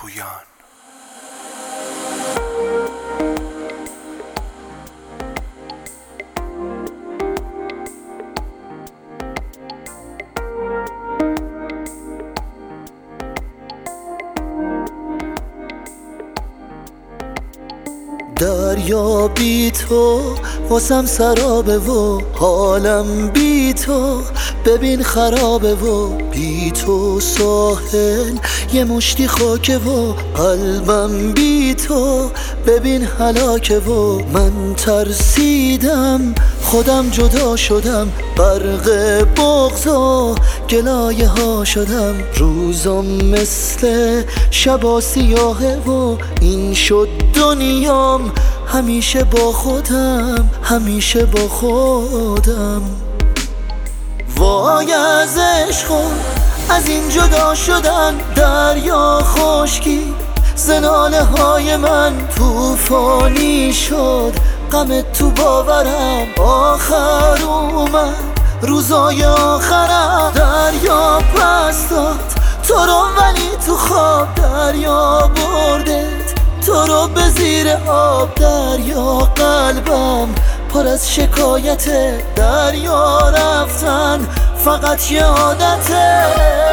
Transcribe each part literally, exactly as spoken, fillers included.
پویان. دریا بی تو واسم سرابه و حالم بی تو ببین خرابه و بی تو ساحل یه مشتی خاکه و قلبم بی تو ببین هلاکه و من ترسیدم خودم جدا شدم غرق بغض و گلایه ها شدم روزم مثل شبا سیاهه و این شد دنیام همیشه با خودم همیشه با خودم وای از عشق و از این جدا شدن دریا خشکی زناله های من طوفانی شد غم تو باورم آخر اومد روزای آخرم دریا پس داد تو رو ولی تو خواب دریا بردت تو رو به زیر آب دریا قلبم پر از شکایت دریا رفتن فقط یه عادته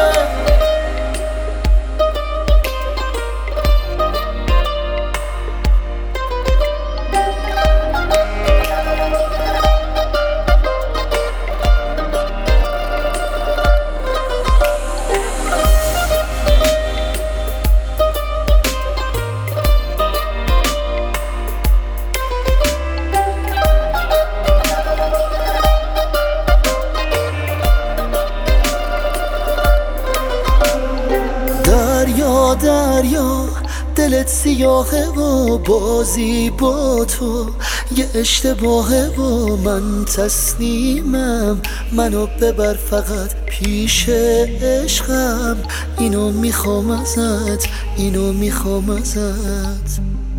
دریا دریا دلت سیاهه و بازی با تو یه اشتباهه و من تسلیمم منو ببر فقط پیش عشقم اینو میخوام ازت اینو میخوام ازت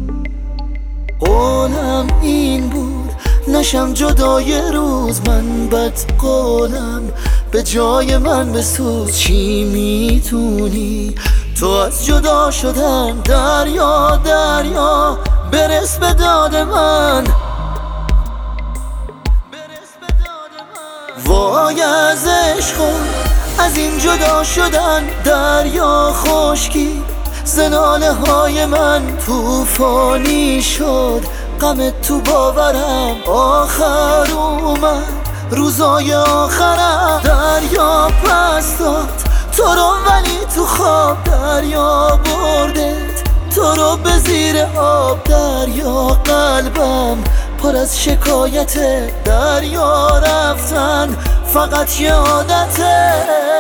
قولم این بود نشم جدای روز من بد قولم به جای من بسوز چی میتونی تو از جدا شدن دریا دریا برس به داد من وای از عشق و از این جدا شدن دریا خشکی زناله های من طوفانی شد غم تو باورم آخر اومد روزای آخرم دریا پس داد تو رو ولی تو خواب دریا بردت تو رو به زیر آب دریا قلبم پر از شکایت دریا رفتن فقط یه عادته